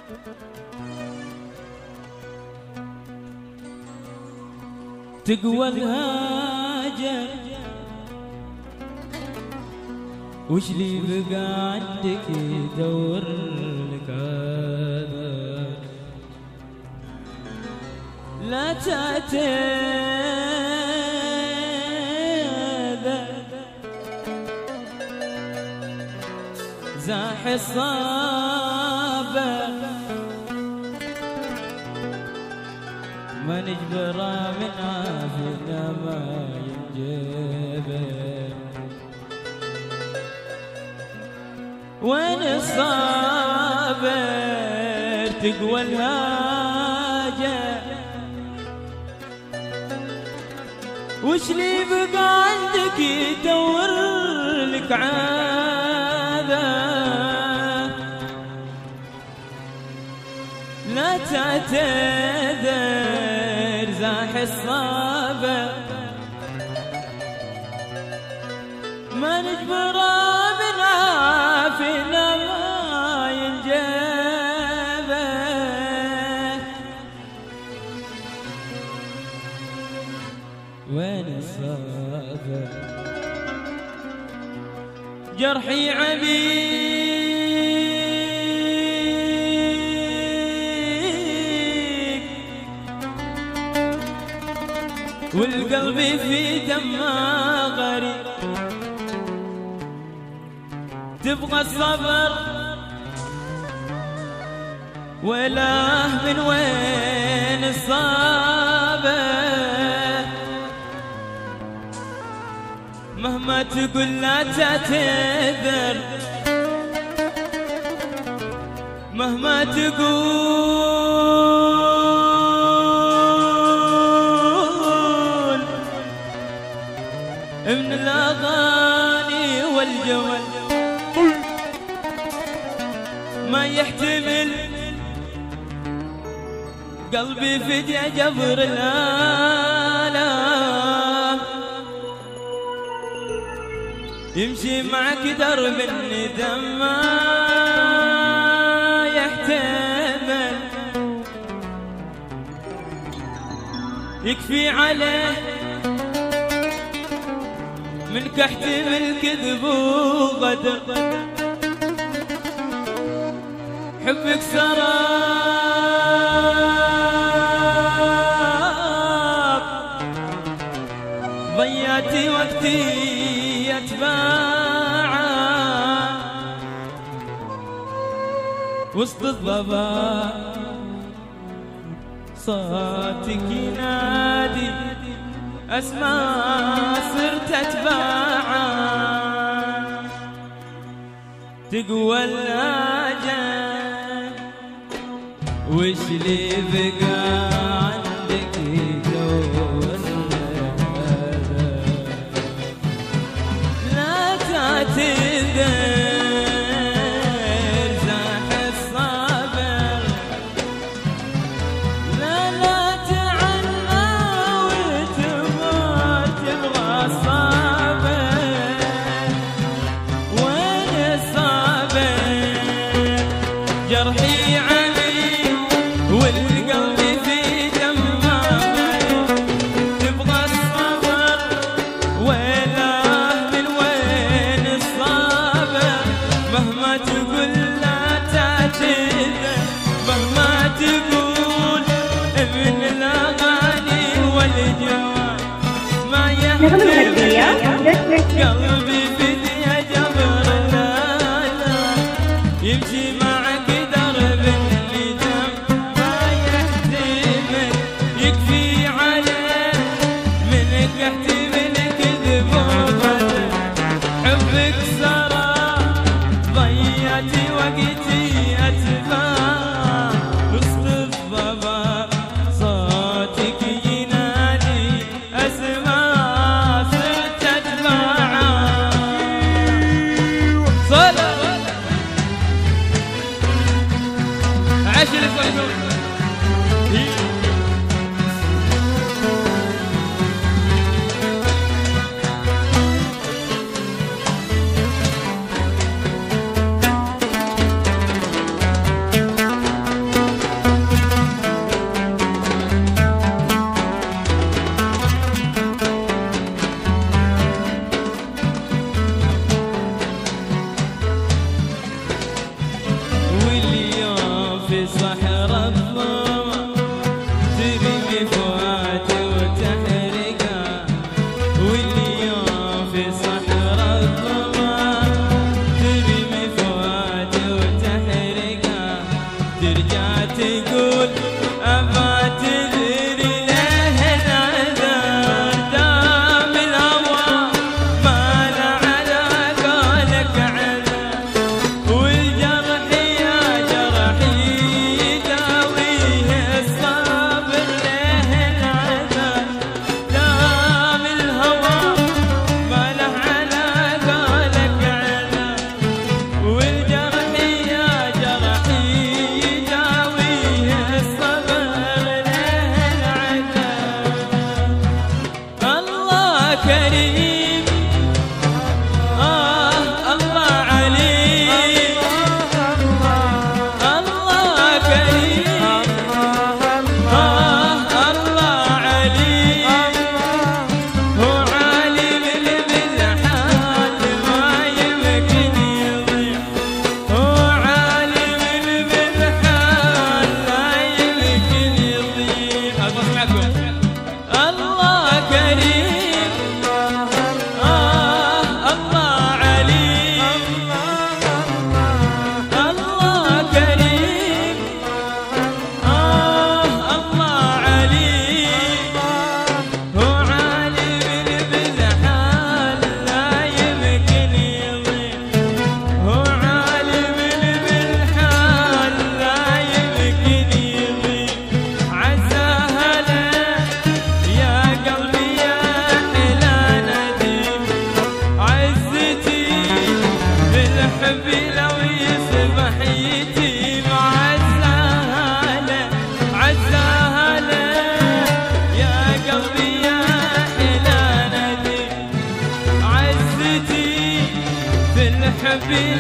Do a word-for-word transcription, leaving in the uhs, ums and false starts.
تقوى الهاجر وش لي بقى عندك يدور لك هذا لا تعتذر زاح الصابة ما نجبره من عافينا ما ينجبر وين الصابر تقوى الهاجة وش لي بقى عندك يدور لك عادة لا تعتذر زاح الصابر ما نجبره من عافينا ما ينجبه وين الصابر جرحي عميق والقلب في دمه غريب تبغى الصبر ولا من وين الصابر مهما تقول لا تعتذر مهما تقول من الأغاني والجمل ما يحتمل قلبي فدي جبر الآلام يمشي معك درب الندم ما يحتمل يكفي عليه منك احتمل كذب وغدر حبك سراب ضيعتي وقتي اتباعا وسط الضباب صوتك ينادي اسمع صرت اتباعا تقوى اللاجئ وش لي بقى عندك يدور لا تعتذر زاح الصابر لا لا تعنى وتمر تبغى الصابر وين الصابر جرحي والقلب في دمه تبغى الصبر ولا من وين الصابر مهما تقول لا تعتذر مهما تقول من الأغاني والجوال ما يحتمل قلبي في جبر لا لا يمشي معك درب حبك سرى ضيعتي وقتي أتباع وسط الضباب صوتك ينادي أسمع صرت أتباع كريم آه الله عليم الله كريم آه الله عليم هو عالم بالحال ما يمكن يضيع هو عالم بالحال لا يمكن يضيع أسمعكم الله كريم آه الله عليم الله كريم آه الله عليم هو عالم بالحال لا يمكن يضيع هو عالم بالحال لا يمكن يضيع عساها له يا قلبي يا حلا نديم عزتي بالحب لو يصبح يتيم عزاها له عزاها له يا قلبي يا حلا نديم عزتي بالحب